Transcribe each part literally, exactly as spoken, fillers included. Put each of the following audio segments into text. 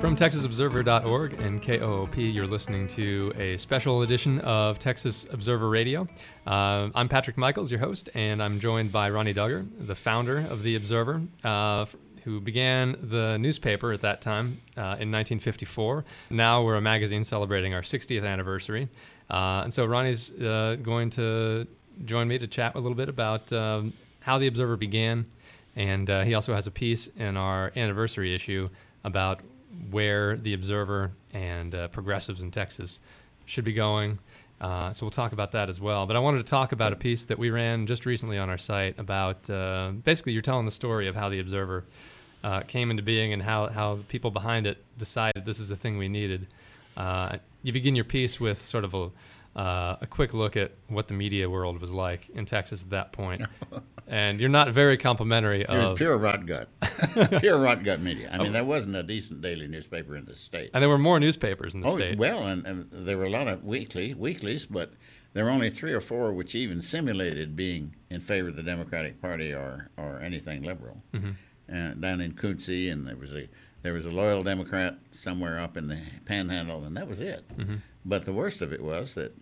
From Texas Observer dot org and K O O P, you're listening to a special edition of Texas Observer Radio. Uh, I'm Patrick Michaels, your host, and I'm joined by Ronnie Duggar, the founder of The Observer, uh, who began the newspaper at that time uh, in nineteen fifty-four. Now we're a magazine celebrating our sixtieth anniversary. Uh, and so Ronnie's uh, going to join me to chat a little bit about um, how The Observer began, and uh, he also has a piece in our anniversary issue about where The Observer and uh, progressives in Texas should be going. Uh, so we'll talk about that as well. But I wanted to talk about a piece that we ran just recently on our site about, uh, basically you're telling the story of how The Observer uh, came into being and how, how the people behind it decided this is the thing we needed. Uh, you begin your piece with sort of a, uh, a quick look at what the media world was like in Texas at that point. And you're not very complimentary You're of... pure rot gut. Pure rot gut media. I mean, oh. There wasn't a decent daily newspaper in the state. And there were more newspapers in the oh, state. Well, and, and there were a lot of weekly weeklies, but there were only three or four which even simulated being in favor of the Democratic Party or, or anything liberal. Mm-hmm. Uh, down in Quincy, and there was a there was a loyal Democrat somewhere up in the Panhandle, and that was it. Mm-hmm. But the worst of it was that,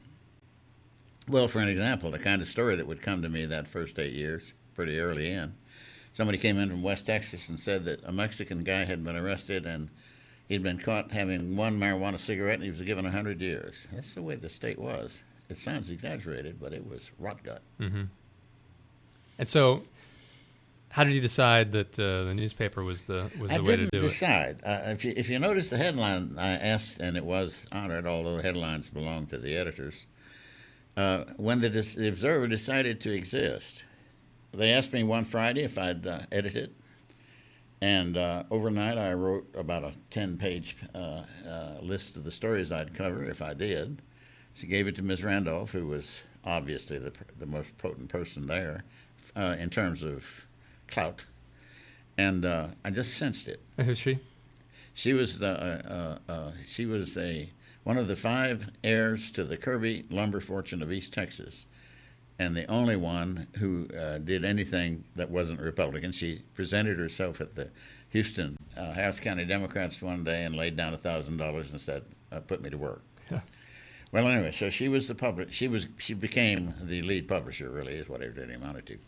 well, for an example, the kind of story that would come to me that first eight years, pretty early in, somebody came in from West Texas and said that a Mexican guy had been arrested and he'd been caught having one marijuana cigarette and he was given one hundred years. That's the way the state was. It sounds exaggerated, but it was rot gut. Mm-hmm. And so, how did you decide that uh, the newspaper was the was the I way to do didn't decide. it? Uh, if you if you notice the headline, I asked, and it was honored, although the headlines belong to the editors. Uh, when the, the Observer decided to exist, they asked me one Friday if I'd uh, edit it, and uh, overnight I wrote about a ten-page uh, uh, list of the stories I'd cover if I did. So gave it to Miz Randolph, who was obviously the the most potent person there uh, in terms of clout, and uh, I just sensed it. Who's she? She was uh, uh, uh, she was a one of the five heirs to the Kirby lumber fortune of East Texas, and the only one who uh, did anything that wasn't Republican. She presented herself at the Houston uh, Harris County Democrats one day and laid down a thousand dollars and said, uh, "Put me to work." Well, anyway, so she was the public. She was she became the lead publisher. Really, is what everything amounted to.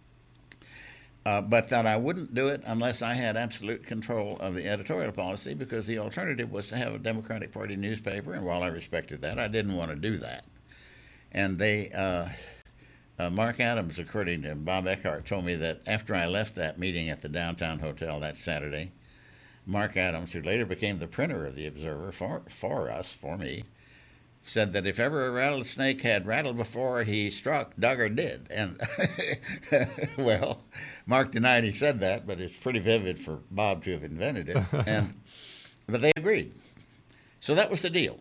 Uh, but that I wouldn't do it unless I had absolute control of the editorial policy, because the alternative was to have a Democratic Party newspaper, and while I respected that, I didn't want to do that. And they, uh, uh, Mark Adams, according to Bob Eckhart, told me that after I left that meeting at the Downtown Hotel that Saturday, Mark Adams, who later became the printer of the Observer for, for us, for me, said that if ever a rattlesnake had rattled before he struck, Duggar did. And, well, Mark denied he said that, but it's pretty vivid for Bob to have invented it. And but they agreed. So that was the deal.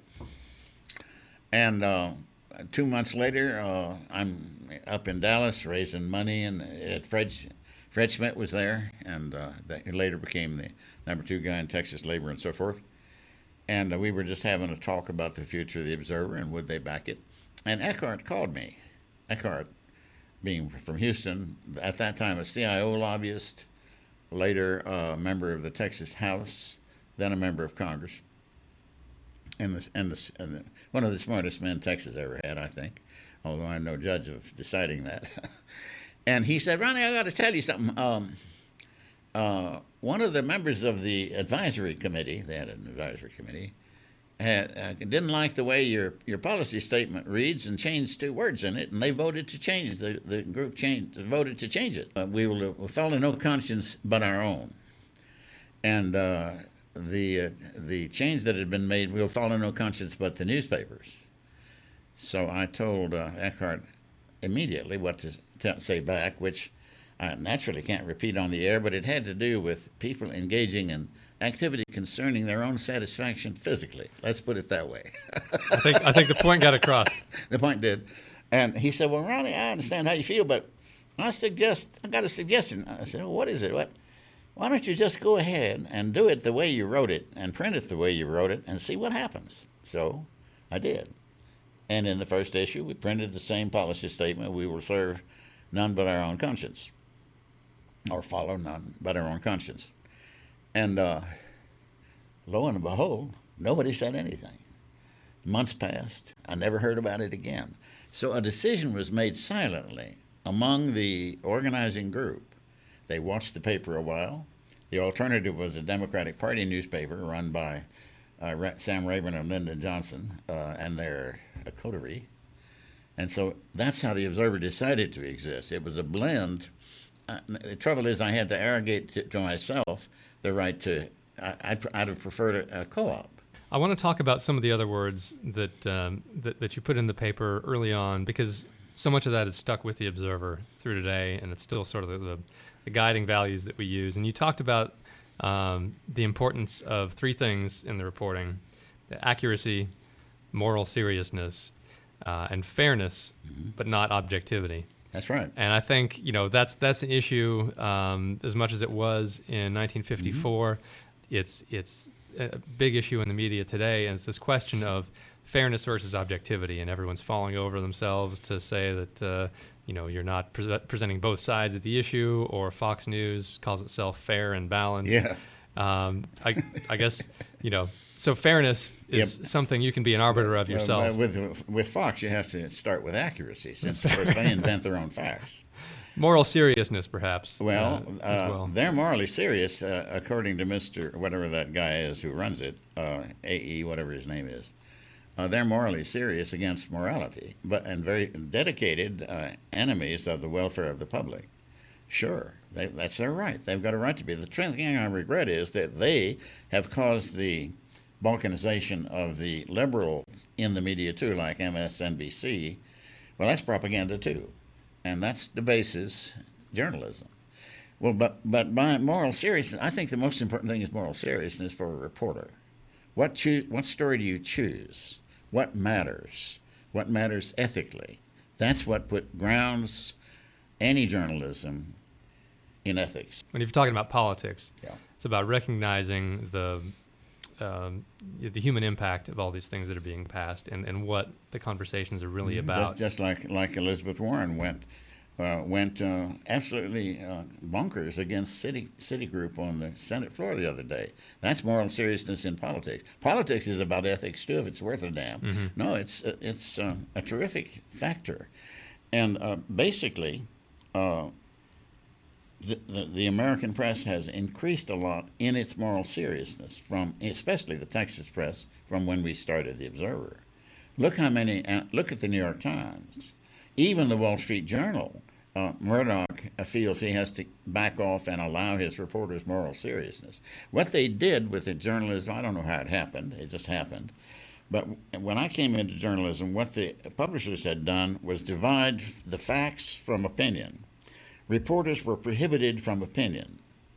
And uh, two months later, uh, I'm up in Dallas raising money, and uh, Fred, Fred Schmidt was there, and uh, he later became the number two guy in Texas labor and so forth. And uh, we were just having a talk about the future of the Observer and would they back it. And Eckhart called me. Eckhart, being from Houston, at that time a C I O lobbyist, later a member of the Texas House, then a member of Congress, and, the, and, the, and the, one of the smartest men Texas ever had, I think, although I'm no judge of deciding that. And he said, "Ronnie, I got to tell you something. Um, uh, one of the members of the advisory committee," they had an advisory committee, had, uh, didn't like the way your, your policy statement reads and changed two words in it, and they voted to change, the, the group changed, voted to change it. Uh, we will uh, follow no conscience but our own. And uh, the uh, the change that had been made, we'll follow no conscience but the newspapers. So I told uh, Eckhart immediately what to t- say back, which I naturally can't repeat on the air, but it had to do with people engaging in activity concerning their own satisfaction physically. Let's put it that way. I think I think the point got across. The point did. And he said, "Well, Ronnie, I understand how you feel, but I suggest I got a suggestion." I said, "Well, what is it? What? Why don't you just go ahead and do it the way you wrote it and print it the way you wrote it and see what happens?" So I did. And in the first issue, we printed the same policy statement: we will serve none but our own conscience, or follow none but our own conscience. And uh, Lo and behold, nobody said anything. Months passed. I never heard about it again. So a decision was made silently among the organizing group. They watched the paper a while. The alternative was a Democratic Party newspaper run by uh, Sam Rayburn and Lyndon Johnson uh, and their uh, coterie. And so that's how the Observer decided to exist. It was a blend. Uh, the trouble is I had to arrogate to, to myself the right to, I, I'd, I'd have preferred a, a co-op. I want to talk about some of the other words that, um, that that you put in the paper early on, because so much of that is stuck with the Observer through today, and it's still sort of the, the, the guiding values that we use. And you talked about um, the importance of three things in the reporting: the accuracy, moral seriousness, uh, and fairness, mm-hmm. but not objectivity. That's right. And I think, you know, that's that's an issue um, as much as it was in nineteen fifty-four. Mm-hmm. It's it's a big issue in the media today, and it's this question of fairness versus objectivity, and everyone's falling over themselves to say that uh, you know, you're not pre- presenting both sides of the issue, or Fox News calls itself fair and balanced. Yeah. Um, I I guess, you know, so fairness is yep. something you can be an arbiter of yourself. Uh, with with Fox, you have to start with accuracy, since of course they invent their own facts. Moral seriousness, perhaps. Well, uh, as well. Uh, they're morally serious, uh, according to Mister whatever that guy is who runs it, uh, A E, whatever his name is. Uh, they're morally serious against morality, but and very dedicated uh, enemies of the welfare of the public. Sure, they, that's their right. They've got a right to be. The thing I regret is that they have caused the balkanization of the liberals in the media too, like M S N B C. Well, that's propaganda too. And that's debases journalism. Well, but but by moral seriousness, I think the most important thing is moral seriousness for a reporter. What choo- what story do you choose? What matters? What matters ethically? That's what put grounds any journalism in ethics. When you're talking about politics, yeah. it's about recognizing the um, the human impact of all these things that are being passed, and, and what the conversations are really mm-hmm. about. Just, just like like Elizabeth Warren went uh, went uh, absolutely uh, bonkers against Citi, Citigroup on the Senate floor the other day. That's moral seriousness in politics. Politics is about ethics too, if it's worth a damn. Mm-hmm. No, it's it's uh, a terrific factor, and uh, basically. Uh, The, the, the American press has increased a lot in its moral seriousness, from especially the Texas press, from when we started the Observer. Look how many. Uh, look at the New York Times, even the Wall Street Journal. Uh, Murdoch feels he has to back off and allow his reporters moral seriousness. What they did with the journalism, I don't know how it happened. It just happened. But when I came into journalism, what the publishers had done was divide the facts from opinion. Reporters were prohibited from opinion.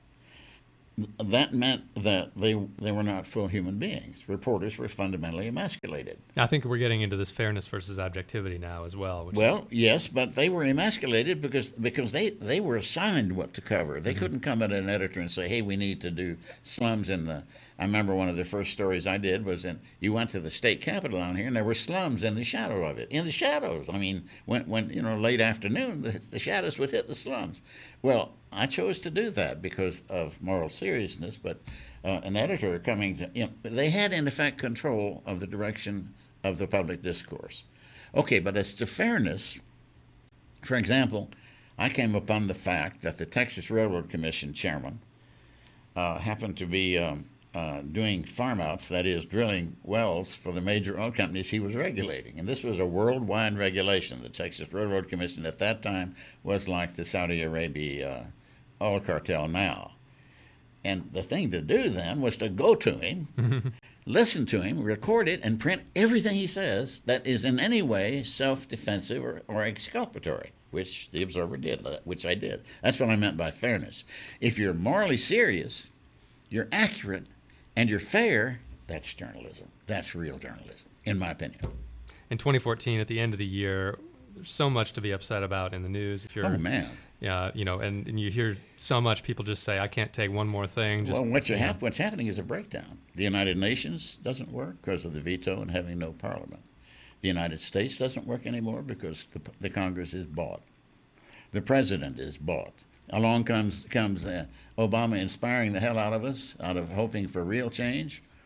That meant that they they were not full human beings. Reporters were fundamentally emasculated. I think we're getting into this fairness versus objectivity now as well. Which well, is... yes, but they were emasculated because because they, they were assigned what to cover. They mm-hmm. couldn't come at an editor and say, hey, we need to do slums in the... I remember one of the first stories I did was in, you went to the state capitol down here, and there were slums in the shadow of it. In the shadows. I mean, when, when you know, late afternoon, the, the shadows would hit the slums. Well, I chose to do that because of moral seriousness, but uh, an editor coming to, you know, they had in effect control of the direction of the public discourse. Okay, but as to fairness, for example, I came upon the fact that the Texas Railroad Commission chairman uh, happened to be um, uh, doing farm outs, that is, drilling wells for the major oil companies he was regulating. And this was a worldwide regulation. The Texas Railroad Commission at that time was like the Saudi Arabia uh, oil cartel now. And the thing to do then was to go to him, listen to him, record it, and print everything he says that is in any way self-defensive or, or exculpatory, which the Observer did, which I did. That's what I meant by fairness. If you're morally serious, you're accurate, and you're fair, that's journalism. That's real journalism, in my opinion. In twenty fourteen, at the end of the year, there's so much to be upset about in the news. If you're, oh, man. Yeah, you know, and, and you hear so much, people just say, I can't take one more thing. Just, well, what's, hap- what's happening is a breakdown. The United Nations doesn't work because of the veto and having no parliament. The United States doesn't work anymore because the, the Congress is bought. The president is bought. Along comes comes uh, Obama inspiring the hell out of us, out of hoping for real change.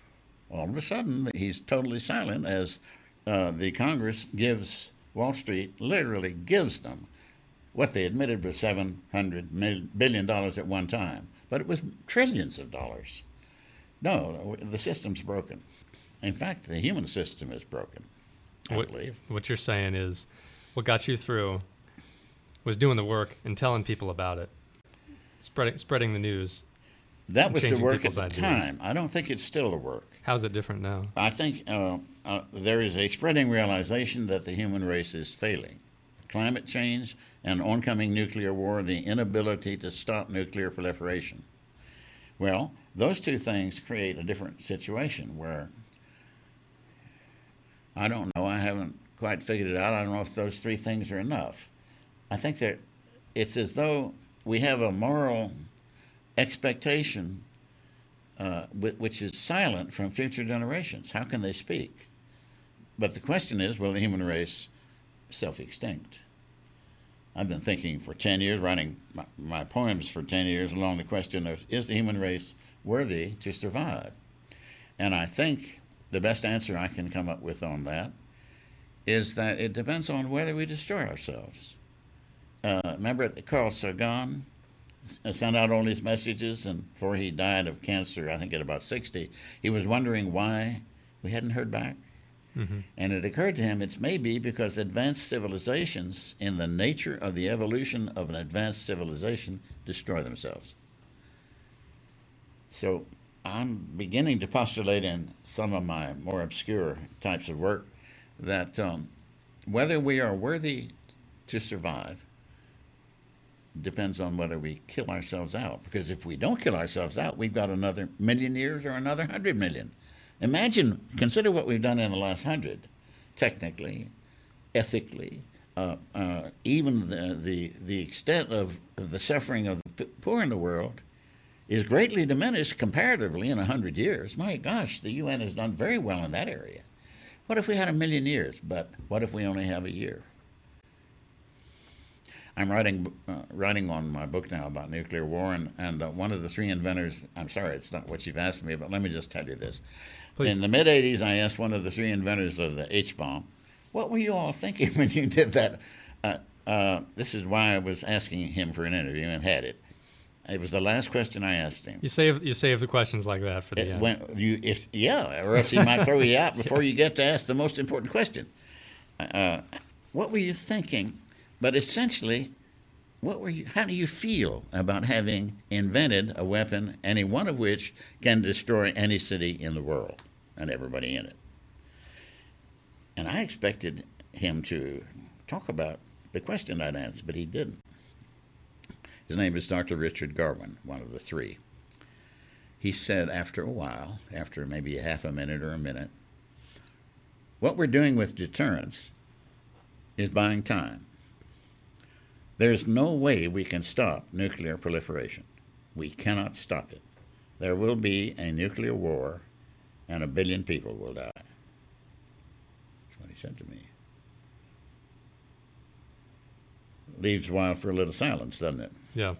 all of a sudden, he's totally silent as uh, the Congress gives Wall Street, literally gives them what they admitted was seven hundred billion dollars at one time. But it was trillions of dollars. No, the system's broken. In fact, the human system is broken, I what, believe. What you're saying is what got you through was doing the work and telling people about it, spreading spreading the news. That was the work at the ideas. time. I don't think it's still the work. How's it different now? I think uh, uh, there is a spreading realization that the human race is failing. Climate change and oncoming nuclear war, the inability to stop nuclear proliferation. Well, those two things create a different situation where, I don't know, I haven't quite figured it out. I don't know if those three things are enough. I think that it's as though we have a moral expectation uh, which is silent from future generations. How can they speak? But the question is, will the human race self-extinct? I've been thinking for ten years, writing my, my poems for ten years along the question of, is the human race worthy to survive? And I think the best answer I can come up with on that is that it depends on whether we destroy ourselves. Uh, remember Carl Sagan sent out all these messages, and before he died of cancer, I think at about sixty, he was wondering why we hadn't heard back. Mm-hmm. And it occurred to him it's maybe because advanced civilizations, in the nature of the evolution of an advanced civilization, destroy themselves. So I'm beginning to postulate in some of my more obscure types of work that um, whether we are worthy to survive depends on whether we kill ourselves out. Because if we don't kill ourselves out, we've got another million years or another hundred million. Imagine, consider what we've done in the last hundred, technically, ethically, uh, uh, even the, the, the extent of the suffering of the poor in the world is greatly diminished comparatively in a hundred years. My gosh, the U N has done very well in that area. What if we had a million years, but what if we only have a year? I'm writing uh, writing on my book now about nuclear war, and, and uh, one of the three inventors, I'm sorry, it's not what you've asked me, but let me just tell you this. Please. In the mid-eighties, I asked one of the three inventors of the H-bomb, what were you all thinking when you did that? Uh, uh, this is why I was asking him for an interview and had it. It was the last question I asked him. You save you save the questions like that for the it, end. When you, if, yeah, or else he might throw you out before you get to ask the most important question. Uh, what were you thinking? But essentially, what were you? How do you feel about having invented a weapon, any one of which can destroy any city in the world and everybody in it? And I expected him to talk about the question I'd answered, but he didn't. His name is Doctor Richard Garwin, one of the three. He said after a while, after maybe a half a minute or a minute, what we're doing with deterrence is buying time. There's no way we can stop nuclear proliferation. We cannot stop it. There will be a nuclear war, and a billion people will die. That's what he said to me. Leaves a while for a little silence, doesn't it? Yeah.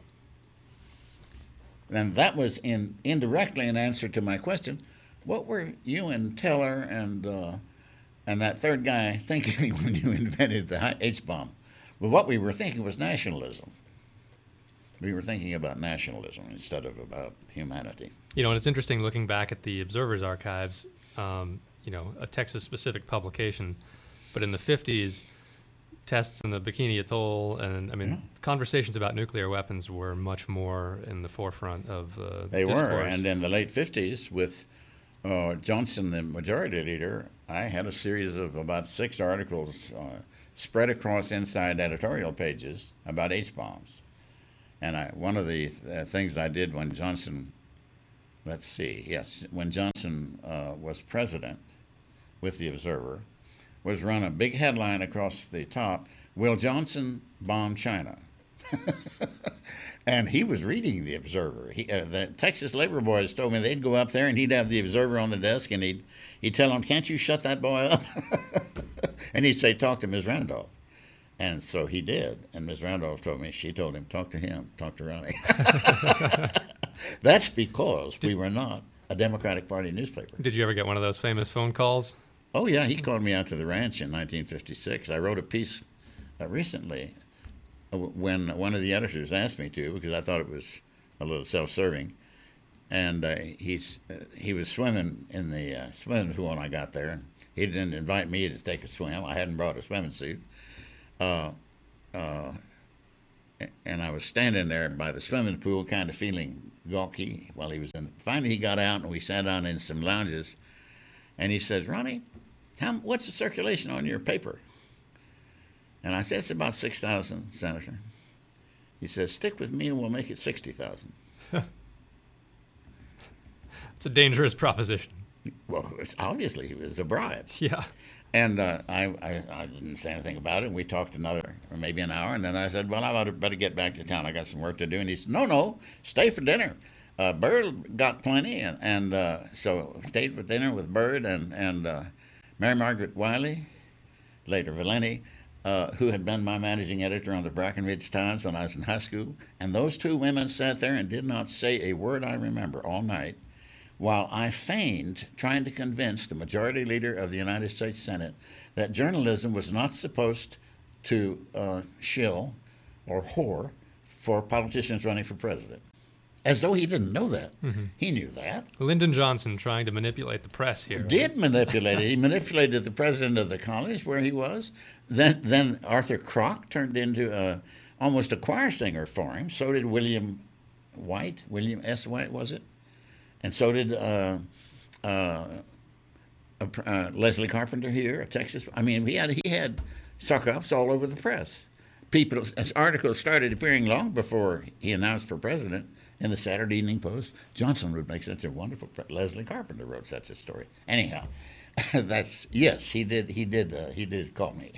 And that was in indirectly an answer to my question, what were you and Teller and uh, and that third guy thinking when you invented the H-bomb? Well, what we were thinking was nationalism. We were thinking about nationalism instead of about humanity. You know, and it's interesting looking back at the Observer's archives, um, you know, a Texas-specific publication, but in the fifties, tests in the Bikini Atoll, and I mean, yeah. conversations about nuclear weapons were much more in the forefront of uh, They discourse. were, and in the late fifties, with uh, Johnson, the majority leader, I had a series of about six articles uh, spread across inside editorial pages about H-bombs. And I, one of the uh, things I did when Johnson, let's see, yes, when Johnson uh, was president with the Observer, was run a big headline across the top, Will Johnson Bomb China? And he was reading the Observer. He, uh, the Texas labor boys told me they'd go up there and he'd have the Observer on the desk, and he'd, he'd tell them, can't you shut that boy up? And he'd say, talk to Miz Randolph. And so he did. And Miz Randolph told me, she told him, talk to him, talk to Ronnie. That's because we were not a Democratic Party newspaper. Did you ever get one of those famous phone calls? Oh, yeah, he called me out to the ranch in nineteen fifty-six. I wrote a piece uh, recently uh, when one of the editors asked me to, because I thought it was a little self-serving. And uh, he's, uh, he was swimming in the uh, swimming pool when I got there. And he didn't invite me to take a swim. I hadn't brought a swimming suit. Uh, uh, and I was standing there by the swimming pool kind of feeling gawky while he was in. Finally, he got out, and we sat down in some lounges. And he says, Ronnie, how, what's the circulation on your paper? And I said, it's about six thousand, Senator. He says, stick with me and we'll make it sixty thousand. It's a dangerous proposition. Well, it's obviously he was a bribe. Yeah. And uh, I, I, I didn't say anything about it. We talked another, or maybe an hour, and then I said, well, I ought to better get back to town. I got some work to do. And he said, no, no, stay for dinner. Uh, Bird got plenty, and, and uh, so stayed for dinner with Bird and, and uh, Mary Margaret Wiley, later Valenti, uh, who had been my managing editor on the Brackenridge Times when I was in high school. And those two women sat there and did not say a word I remember all night, while I feigned trying to convince the majority leader of the United States Senate that journalism was not supposed to uh, shill or whore for politicians running for president. As though he didn't know that. Mm-hmm. He knew that. Lyndon Johnson trying to manipulate the press here. Did manipulate it. He manipulated the president of the college where he was. Then then Arthur Kroc turned into a, almost a choir singer for him. So did William White, William S. White, was it? And so did uh, uh, uh, Leslie Carpenter here at Texas. I mean, he had he had suck-ups all over the press. People, as articles started appearing long before he announced for president in the Saturday Evening Post. Johnson would make such a wonderful. Pre- Leslie Carpenter wrote such a story. Anyhow, that's yes, he did. He did. Uh, he did call me.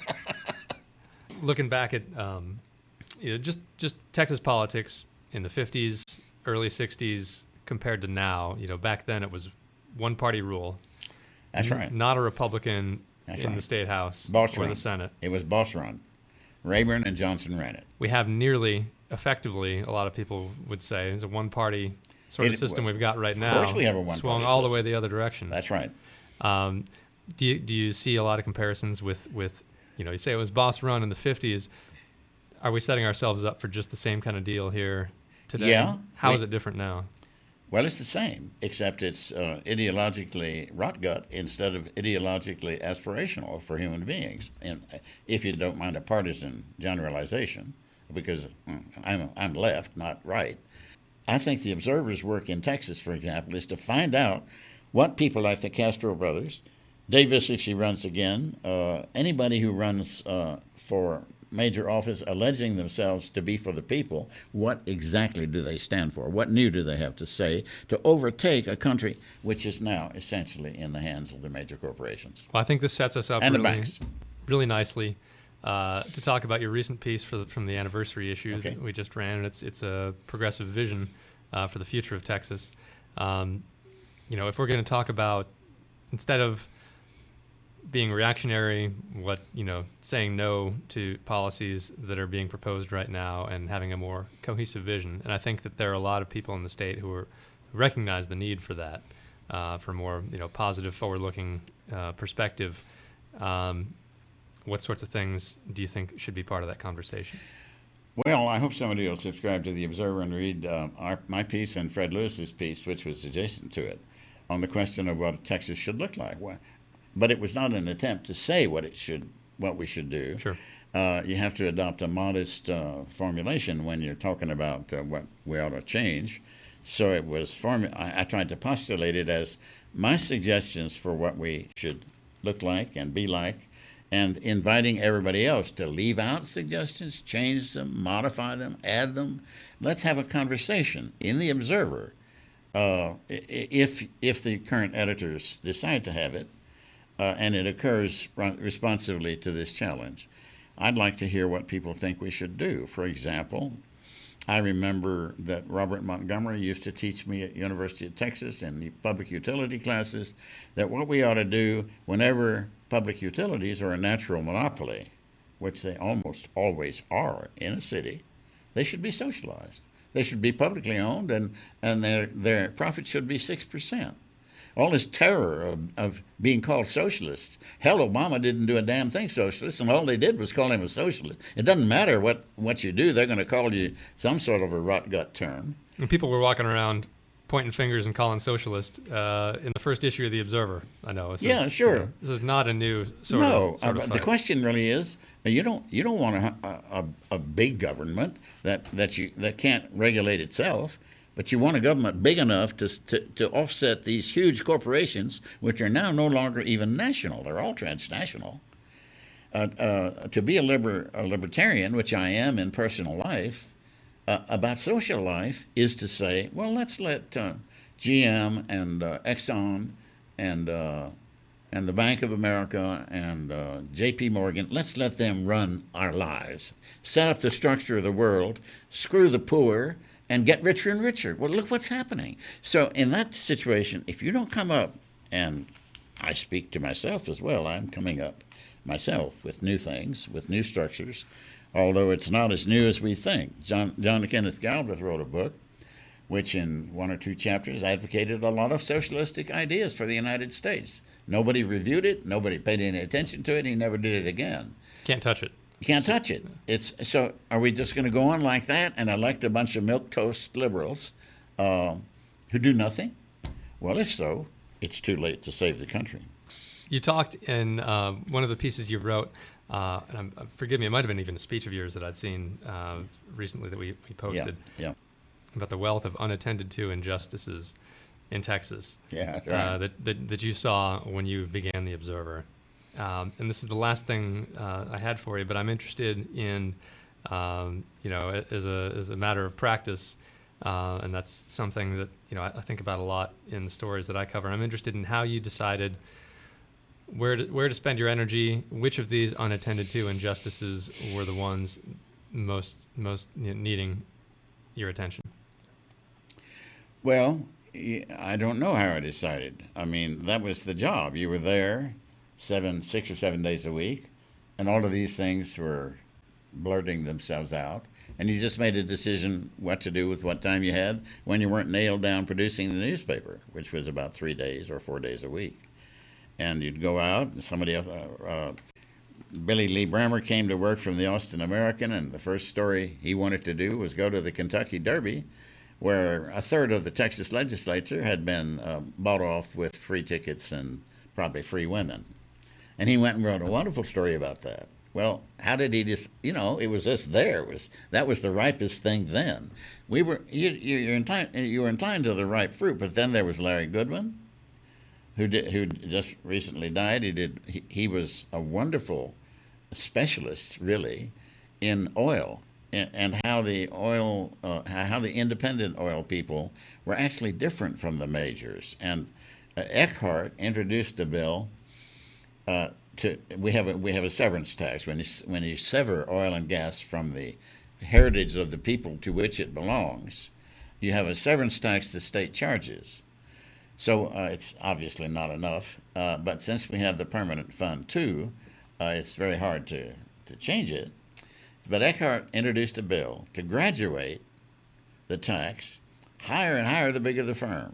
Looking back at um, you know, just just Texas politics in the fifties, early sixties. Compared to now, you know, back then it was one party rule. That's right. Not a Republican That's in right. the State House Boss or run. the Senate. It was boss run. Rayburn and Johnson ran it. We have nearly, effectively, a lot of people would say, is a one party sort of It- system we've got right of now. course we have a one-party swung all the system. way the other direction. That's right. Um, do you, do you see a lot of comparisons with, with, you know, you say it was boss run in the fifties. Are we setting ourselves up for just the same kind of deal here today? Yeah. How We- is it different now? Well, it's the same, except it's uh, ideologically rot gut instead of ideologically aspirational for human beings. And if you don't mind a partisan generalization, because mm, I'm I'm left, not right. I think the Observer's work in Texas, for example, is to find out what people like the Castro brothers, Davis if she runs again, uh, anybody who runs uh, for major office alleging themselves to be for the people, what exactly do they stand for? What new do they have to say to overtake a country which is now essentially in the hands of the major corporations? Well, I think this sets us up And the really, banks. really nicely uh, to talk about your recent piece for the, from the anniversary issue Okay. that we just ran, and it's it's a progressive vision uh, for the future of Texas. Um, you know, if we're going to talk about, instead of being reactionary, what, you know, saying no to policies that are being proposed right now and having a more cohesive vision. And I think that there are a lot of people in the state who are who recognize the need for that, uh, for more, you know, positive, forward-looking uh, perspective. Um, what sorts of things do you think should be part of that conversation? Well, I hope somebody will subscribe to the Observer and read uh, our, my piece and Fred Lewis's piece, which was adjacent to it, on the question of what Texas should look like. Well, but it was not an attempt to say what it should, what we should do. Sure. Uh, you have to adopt a modest uh, formulation when you're talking about uh, what we ought to change. So it was formu- I, I tried to postulate it as my suggestions for what we should look like and be like, and inviting everybody else to leave out suggestions, change them, modify them, add them. Let's have a conversation in the Observer. Uh, if if the current editors decide to have it, uh, and it occurs responsively to this challenge, I'd like to hear what people think we should do. For example, I remember that Robert Montgomery used to teach me at University of Texas in the public utility classes that what we ought to do whenever public utilities are a natural monopoly, which they almost always are in a city, they should be socialized. They should be publicly owned, and, and their, their profit should be six percent. All this terror of, of being called socialists. Hell, Obama didn't do a damn thing socialist, and all they did was call him a socialist. It doesn't matter what, what you do. They're going to call you some sort of a rot gut term. And people were walking around pointing fingers and calling socialist uh, in the first issue of The Observer. I know. This Yeah, is, sure. you know, this is not a new sort no, of, sort uh, of the fight. question really is, uh, you don't you don't want a, a, a big government that, that you that can't regulate itself, but you want a government big enough to, to to offset these huge corporations, which are now no longer even national; they're all transnational. Uh, uh, to be a, liber, a libertarian, which I am in personal life, uh, about social life is to say, well, let's let uh, G M and uh, Exxon and uh, and the Bank of America and uh, J P Morgan, let's let them run our lives, set up the structure of the world, screw the poor, and get richer and richer. Well, look what's happening. So in that situation, if you don't come up, and I speak to myself as well, I'm coming up myself with new things, with new structures, although it's not as new as we think. John, John Kenneth Galbraith wrote a book which in one or two chapters advocated a lot of socialistic ideas for the United States. Nobody reviewed it. Nobody paid any attention to it. He never did it again. Can't touch it. You can't touch it. It's so. Are we just going to go on like that and elect a bunch of milquetoast liberals uh, who do nothing? Well, if so, it's too late to save the country. You talked in uh, one of the pieces you wrote, uh, and I'm, forgive me, it might have been even a speech of yours that I'd seen uh, recently that we, we posted, Yeah, yeah. about the wealth of unattended to injustices in Texas. Yeah, that's right. uh, that, that that you saw when you began The Observer. Um, and this is the last thing uh, I had for you, but I'm interested in, um, you know, as a as a matter of practice, uh, and that's something that, you know, I, I think about a lot in the stories that I cover. I'm interested in how you decided where to, where to spend your energy, which of these unattended to injustices were the ones most most needing your attention. Well, I don't know how I decided. I mean, that was the job. You were there seven, six or seven days a week, and all of these things were blurting themselves out, and you just made a decision what to do with what time you had when you weren't nailed down producing the newspaper, which was about three days or four days a week. And you'd go out, and somebody else, uh, uh, Billy Lee Brammer came to work from the Austin American, and the first story he wanted to do was go to the Kentucky Derby, where a third of the Texas legislature had been uh, bought off with free tickets and probably free women. And he went and wrote a wonderful story about that. Well, how did he just, you know, it was just there. It was that was the ripest thing then. We were, you, you're inclined, you were inclined to the ripe fruit, but then there was Larry Goodwin, who did, who just recently died. He did, he, he was a wonderful specialist, really, in oil and, and how the oil, uh, how the independent oil people were actually different from the majors. And uh, Eckhart introduced a bill. Uh, to, we have a we have a severance tax when you when you sever oil and gas from the heritage of the people to which it belongs, you have a severance tax the state charges. So uh, it's obviously not enough, uh, but since we have the permanent fund too, uh, it's very hard to to change it. But Eckhart introduced a bill to graduate the tax higher and higher the bigger the firm.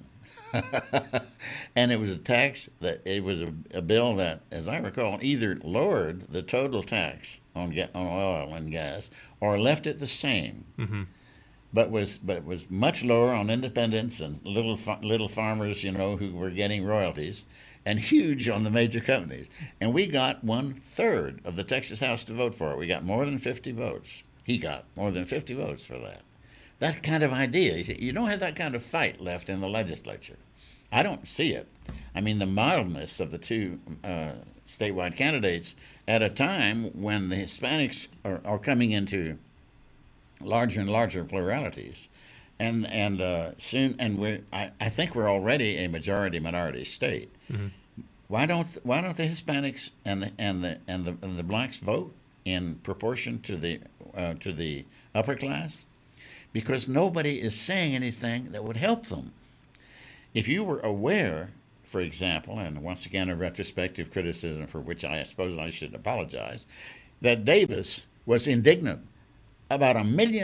And it was a tax that it was a, a bill that, as I recall, either lowered the total tax on ga- on oil and gas or left it the same, Mm-hmm. but was but it was much lower on independents and little fa- little farmers, you know, who were getting royalties, and huge on the major companies. And we got one third of the Texas House to vote for it. We got more than fifty votes. He got more than fifty votes for that. That kind of idea. You see, you don't have that kind of fight left in the legislature. I don't see it. I mean, the mildness of the two uh, statewide candidates at a time when the Hispanics are, are coming into larger and larger pluralities, and and uh, soon, and we I, I think we're already a majority minority state. Mm-hmm. Why don't why don't the Hispanics and the and the and the, and the blacks vote in proportion to the uh, to the upper class? Because nobody is saying anything that would help them. If you were aware, for example, and once again a retrospective criticism for which I suppose I should apologize, that Davis was indignant about a million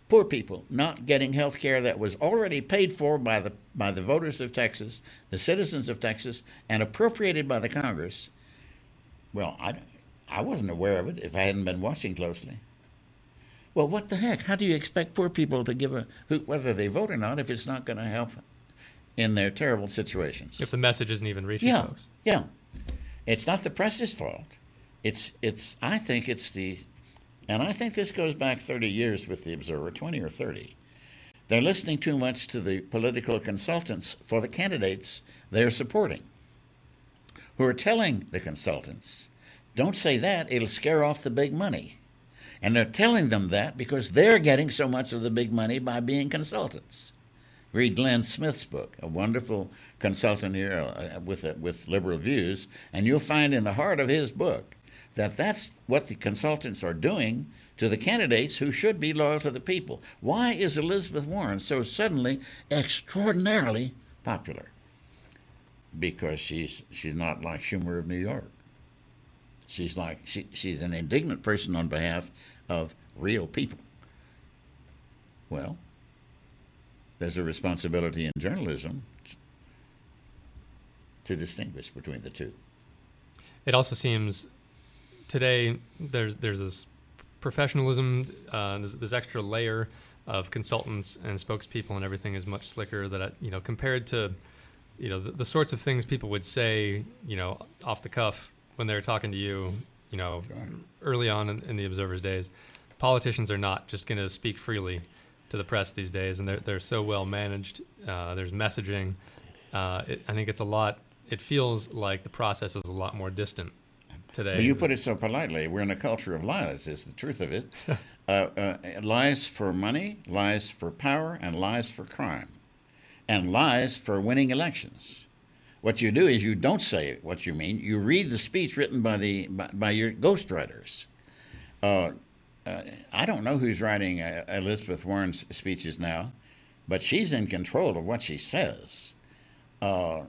poor people not getting health care that was already paid for by the by the voters of Texas, the citizens of Texas, and appropriated by the Congress. Well, I, I wasn't aware of it if I hadn't been watching closely. Well, what the heck? How do you expect poor people to give a hoot whether they vote or not if it's not going to help in their terrible situations? If the message isn't even reaching Yeah, folks. yeah. It's not the press's fault. It's it's. I think it's the, and I think this goes back thirty years with the Observer, twenty or thirty. They're listening too much to the political consultants for the candidates they're supporting, who are telling the consultants, don't say that, it'll scare off the big money. And they're telling them that because they're getting so much of the big money by being consultants. Read Glenn Smith's book, a wonderful consultant here uh, with, uh, with liberal views, and you'll find in the heart of his book that that's what the consultants are doing to the candidates who should be loyal to the people. Why is Elizabeth Warren so suddenly extraordinarily popular? Because she's she's not like Schumer of New York. She's like she, she's an indignant person on behalf of real people. Well, there's a responsibility in journalism to distinguish between the two. It also seems today there's there's this professionalism, uh, this, this extra layer of consultants and spokespeople, and everything is much slicker. That I, you know, compared to you know the, the sorts of things people would say, you know, off the cuff when they're talking to you, you know, early on in, in the Observer's days. Politicians are not just going to speak freely to the press these days, and they're they're so well managed. Uh, there's messaging. Uh, it, I think it's a lot. It feels like the process is a lot more distant today. Well, you put it so politely. We're in a culture of lies, is the truth of it. uh, uh, lies for money, lies for power, and lies for crime, and lies for winning elections. What you do is you don't say what you mean. You read the speech written by the by, by your ghostwriters. Uh, uh, I don't know who's writing uh, Elizabeth Warren's speeches now, but she's in control of what she says. Uh,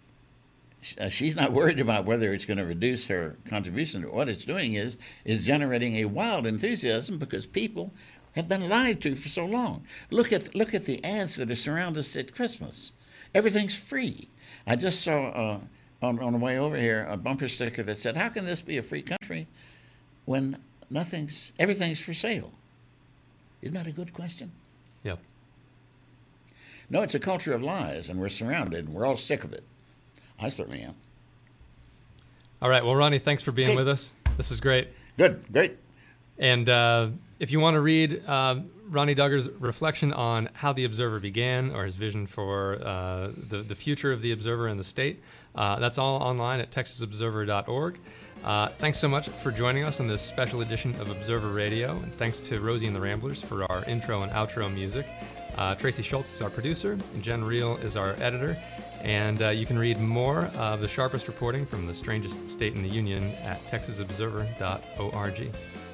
she's not worried about whether it's going to reduce her contribution. What it's doing is is generating a wild enthusiasm because people have been lied to for so long. Look at look at the ads that are surround us at Christmas. Everything's free. I just saw uh, on on the way over here a bumper sticker that said, "How can this be a free country when nothing's everything's for sale?" Isn't that a good question? Yeah. No, it's a culture of lies, and we're surrounded, and we're all sick of it. I certainly am. All right. Well, Ronnie, thanks for being Hey. with us. This is great. Good, great. And uh, if you want to read uh, Ronnie Duggar's reflection on how the Observer began, or his vision for uh, the, the future of the Observer and the state, uh, that's all online at texas observer dot org. Uh, thanks so much for joining us on this special edition of Observer Radio. And thanks to Rosie and the Ramblers for our intro and outro music. Uh, Tracy Schultz is our producer, and Jen Reel is our editor. And uh, you can read more of the sharpest reporting from the strangest state in the union at texas observer dot org.